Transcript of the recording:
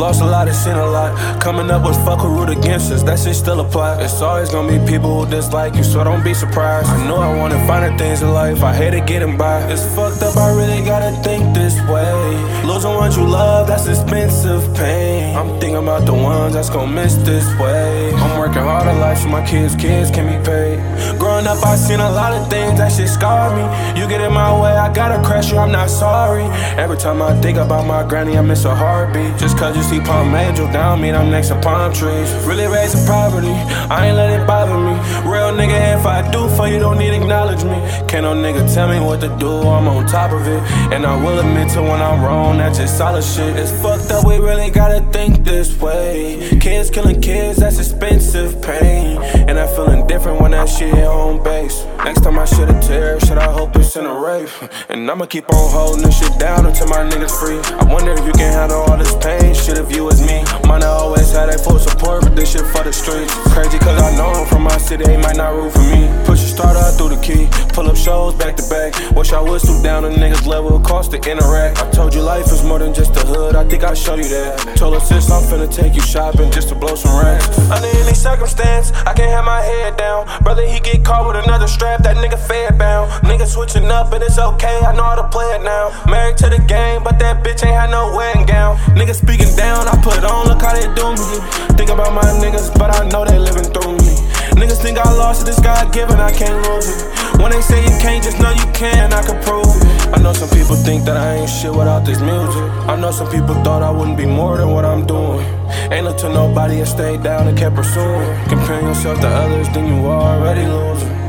Lost a lot and seen a lot. Coming up with fuck who root against us, that shit still apply. It's always gonna be people who dislike you, so don't be surprised. I know I wanted finer things in life, I hated getting by. It's fucked up, I really gotta think this way. Losing ones you love, that's expensive pain. I'm thinking about the ones that's gonna miss this way. I'm working hard in life so my kids can be paid. Growing up, I seen a lot of things that shit scarred me. You get in my way, I gotta crash you, I'm not sorry. Every time I think about my granny, I miss a heartbeat. Just cause you see Palm Angel down, mean I'm next to palm trees. Really raising poverty, I ain't let it bother me. Real nigga, if I do for you, don't need acknowledge me. Can't no nigga tell me what to do, I'm on top of it. And I will admit to when I'm wrong, that's just solid shit. It's fucked up, we really gotta think this way. Kids killing kids, that's expensive pain. And I'm feeling different when that shit hit home base. Next time I shed a tear, shit I hope it's in a rape. And I'ma keep on holding this shit down until my niggas free. I wonder if you can handle all this pain, shit if you was me. Might not always have that full support, but this shit for the streets. Crazy cause I know I'm from my city, they might not root for me. Push a starter out through the key, pull up shows back to back. Wish I would stoop down a niggas level, it cost to interact. I told you life is more than just a hood, I think I'll show you that. Told her sis I'm finna take you shopping just to blow some racks. Under any circumstance, I can't have my head down. Brother, he get caught with another strap, that nigga fed bound. Nigga switching up and it's okay, I know how to play it now. Married to the game, but that bitch ain't had no wedding gown. Niggas speaking down, I put on, look how they do me. Think about my niggas, but I know they living through me. Niggas think I lost it, this God given, I can't lose it. When they say you can't, just know you can, I can prove it. I know some people think that I ain't shit without this music. I know some people thought I wouldn't be more than what I'm doing. Ain't look to nobody and stayed down and kept pursuing. Comparing yourself to others, then you already losing.